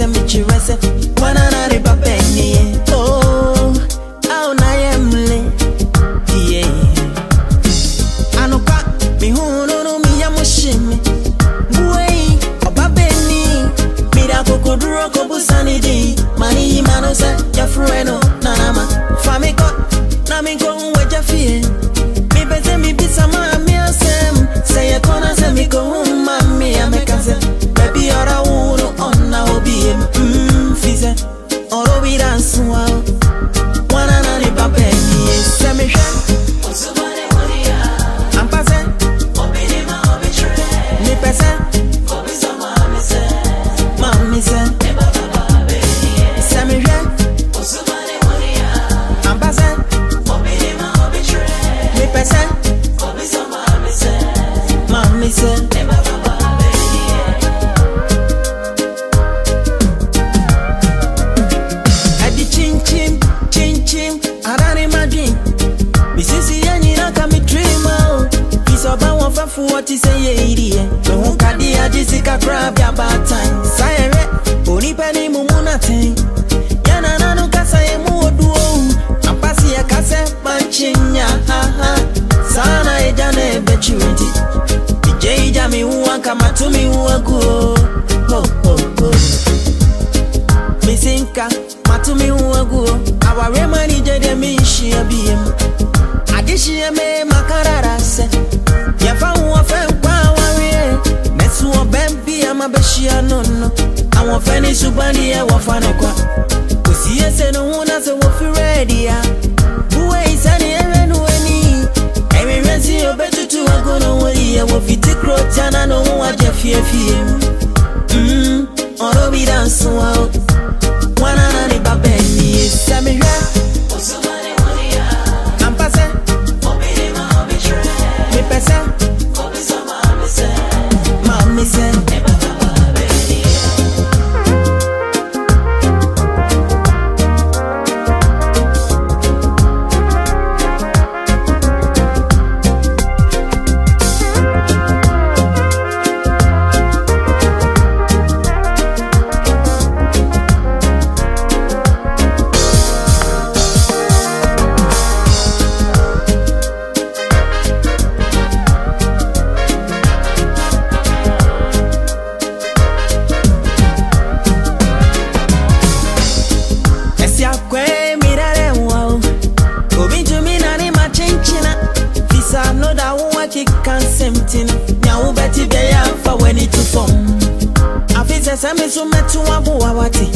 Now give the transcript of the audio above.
se me chirese wana na riba penny. Oh, au na yemle yeah. Anuka mi hunu no mi yamushimi buei obabeni mira kokoduro kobusani di mani mano se ya frueno nanama famiko na mi go weja fie mi beze mi bisa mami asem say ya kona se mi go mami amekase baby ora uno onna obi fize oro bi dance wa wana na ni babeni se mi hwe osubane horia ampase obini ma obitre ni pese obiso mami se e baba babeni se mi hwe osubane horia ampase obini ma obitre ni pese obiso mami se e baba babeni adi chin chin arani madin misisi yanyi na kami dream out isoba won fa fu what is say ye no hun kadi ajisika crab ya bad time sayere oni pani mumuna tin yana nanu kasa ye mu oduo ampasi ya kase manchinya ha sana ejane bechuti ija mi huwa kama tumi huwa guo misinka matumi huwa guo aware mani jede mishi abiem adishi me makarara se yafa huwa fe kwa wawie nesu obembi ama beshia nono awon fe ni subani e wafano kwa kusiye se no huna se wo fi ready ya buwe isani erenu eni emi rensi obetutu agono wori e wo fiti krotana no hu aje fie oro bi dance wa wana na ni babeni se mi hwe osubane horia ampase obini ma obitre mi pese obiso mami se e baba babeni Sami sumetu wabu wawati